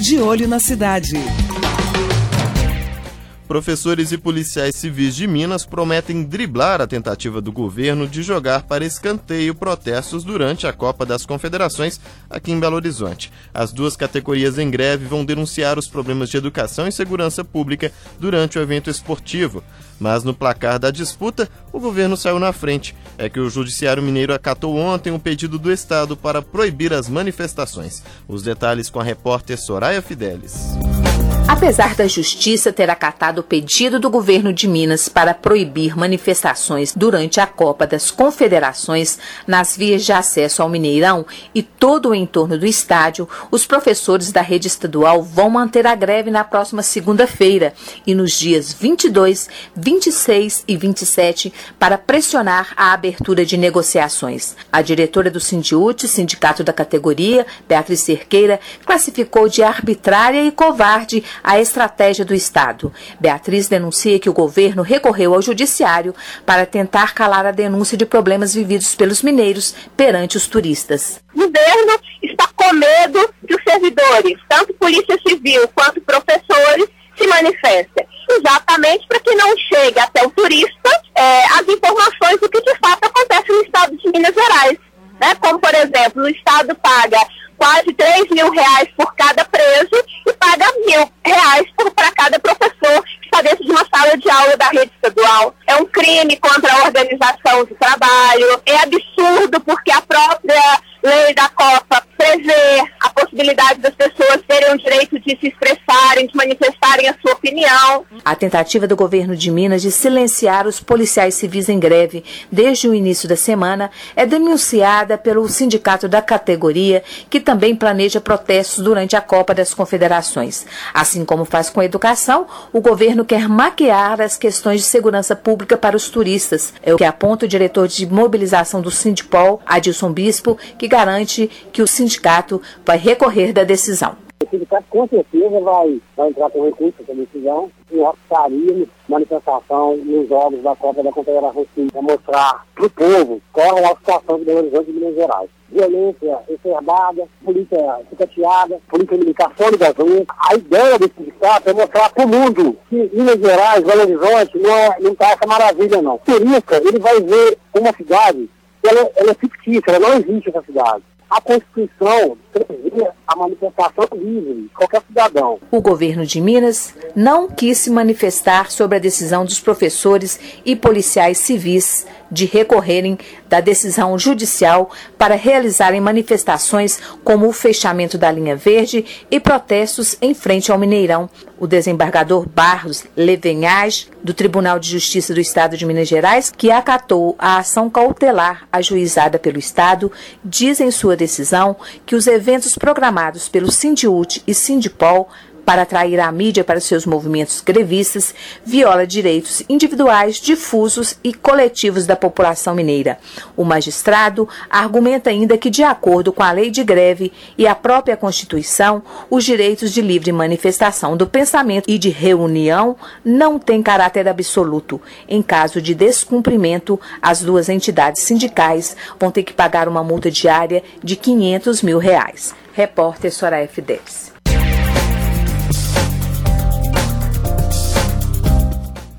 De Olho na Cidade. Professores e policiais civis de Minas prometem driblar a tentativa do governo de jogar para escanteio protestos durante a Copa das Confederações aqui em Belo Horizonte. As duas categorias em greve vão denunciar os problemas de educação e segurança pública durante o evento esportivo. Mas no placar da disputa, o governo saiu na frente. É que o Judiciário Mineiro acatou ontem um pedido do Estado para proibir as manifestações. Os detalhes com a repórter Soraya Fidelis. Apesar da Justiça ter acatado o pedido do governo de Minas para proibir manifestações durante a Copa das Confederações nas vias de acesso ao Mineirão e todo o entorno do estádio, os professores da rede estadual vão manter a greve na próxima segunda-feira e nos dias 22, 26 e 27 para pressionar a abertura de negociações. A diretora do Sindiúti, sindicato da categoria, Beatriz Cerqueira, classificou de arbitrária e covarde a estratégia do Estado. Beatriz denuncia que o governo recorreu ao judiciário para tentar calar a denúncia de problemas vividos pelos mineiros perante os turistas. O governo está com medo que os servidores, tanto polícia civil quanto professores, se manifestem. Exatamente para que não chegue até o turista as informações do que de fato acontece no estado de Minas Gerais. Como, por exemplo, o Estado paga quase R$3.000 por cada preso e paga R$1.000 para cada professor que está dentro de uma sala de aula da rede estadual. É um crime contra a organização do trabalho, é absurdo porque a própria lei da Copa prevê a possibilidade das pessoas terem o direito de se expressarem, de manifestarem a sua opinião. A tentativa do governo de Minas de silenciar os policiais civis em greve desde o início da semana é denunciada pelo sindicato da categoria, que também planeja protestos durante a Copa das Confederações. Assim como faz com a educação, o governo quer maquiar as questões de segurança pública para os turistas. É o que aponta o diretor de mobilização do Sindipol, Adilson Bispo, que garante que o sindicato vai recorrer da decisão. O sindicato com certeza vai entrar com recurso essa decisão e faria manifestação nos jogos da Copa da Confederação para mostrar para o povo qual é a situação de Belo Horizonte e Minas Gerais. Violência exacerbada, polícia picateada, polícia militar fora das ruas. A ideia desse sindicato é mostrar para o mundo que Minas Gerais, Belo Horizonte, não está essa maravilha não. O turista, ele vai ver uma cidade, ela é fictícia, ela não existe essa cidade. A Constituição prevê a manifestação livre de qualquer cidadão. O governo de Minas não quis se manifestar sobre a decisão dos professores e policiais civis de recorrerem da decisão judicial para realizarem manifestações como o fechamento da linha verde e protestos em frente ao Mineirão. O desembargador Barros Levenhage, do Tribunal de Justiça do Estado de Minas Gerais, que acatou a ação cautelar ajuizada pelo Estado, diz em sua decisão que os eventos programados pelo Sindiúti e Sindipol para atrair a mídia para seus movimentos grevistas, viola direitos individuais, difusos e coletivos da população mineira. O magistrado argumenta ainda que, de acordo com a lei de greve e a própria Constituição, os direitos de livre manifestação do pensamento e de reunião não têm caráter absoluto. Em caso de descumprimento, as duas entidades sindicais vão ter que pagar uma multa diária de R$500 mil. Repórter Soraya Fidelis.